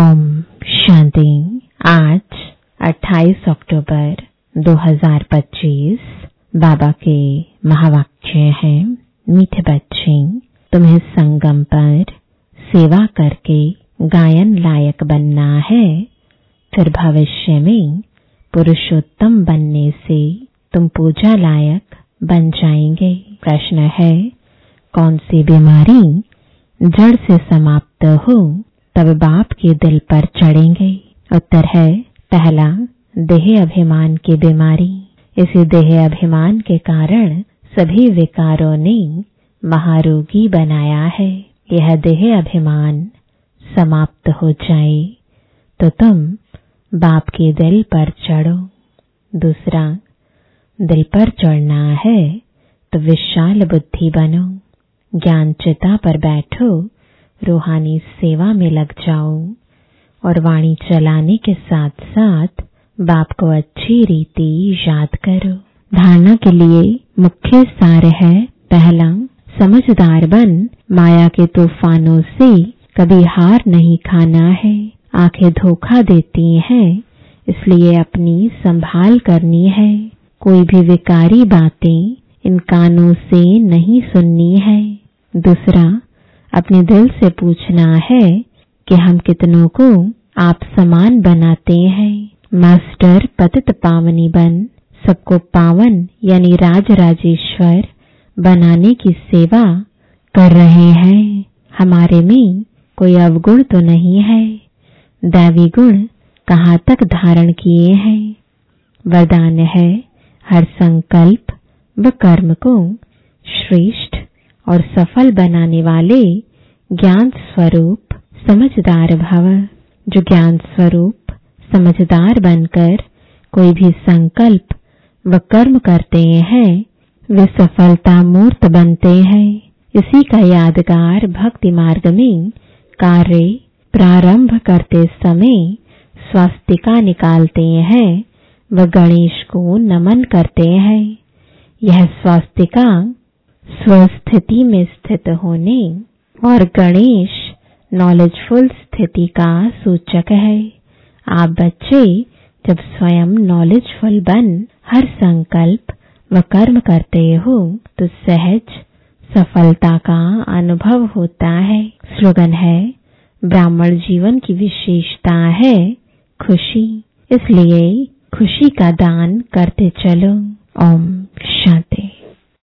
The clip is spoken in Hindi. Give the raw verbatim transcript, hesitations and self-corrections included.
ओम शांति। आज अट्ठाईस अक्टूबर दो हज़ार पच्चीस। बाबा के महावाक्य हैं, मीठे बच्चे, तुम्हें संगम पर सेवा करके गायन लायक बनना है, फिर भविष्य में पुरुषोत्तम बनने से तुम पूजा लायक बन जाएंगे। प्रश्न है, कौन सी बीमारी जड़ से समाप्त हो तब बाप के दिल पर चढ़ेंगे? उत्तर है, पहला देह अभिमान की बीमारी। इसी देह अभिमान के कारण सभी विकारों ने महारोगी बनाया है। यह देह अभिमान समाप्त हो जाए तो तुम बाप के दिल पर चढ़ो। दूसरा, दिल पर चढ़ना है तो विशाल बुद्धि बनो, ज्ञान चिता पर बैठो, रूहानी सेवा में लग जाओ और वाणी चलाने के साथ साथ बाप को अच्छी रीति याद करो। धारणा के लिए मुख्य सार है, पहला, समझदार बन, माया के तूफानों से कभी हार नहीं खाना है। आंखें धोखा देती हैं, इसलिए अपनी संभाल करनी है। कोई भी विकारी बातें इन कानों से नहीं सुननी है। दूसरा, अपने दिल से पूछना है कि हम कितनों को आप समान बनाते हैं। मास्टर पतित पावनी बन सबको पावन यानी राज राजेश्वर बनाने की सेवा कर रहे हैं। हमारे में कोई अवगुण तो नहीं है। दैवी गुण कहाँ तक धारण किए हैं। वरदान है, हर संकल्प व कर्म को श्रेष्ठ और सफल बनाने वाले ज्ञान स्वरूप समझदार भव। जो ज्ञान स्वरूप समझदार बनकर कोई भी संकल्प व कर्म करते हैं वे सफलता मूर्त बनते हैं। इसी का यादगार भक्ति मार्ग में कार्य प्रारंभ करते समय स्वास्तिका निकालते हैं व गणेश को नमन करते हैं। यह स्वास्तिका स्वस्थिति में स्थित होने और गणेश नॉलेजफुल स्थिति का सूचक है। आप बच्चे जब स्वयं नॉलेजफुल बन हर संकल्प व कर्म करते हो तो सहज सफलता का अनुभव होता है। स्लोगन है, ब्राह्मण जीवन की विशेषता है खुशी, इसलिए खुशी का दान करते चलो। ओम शांति।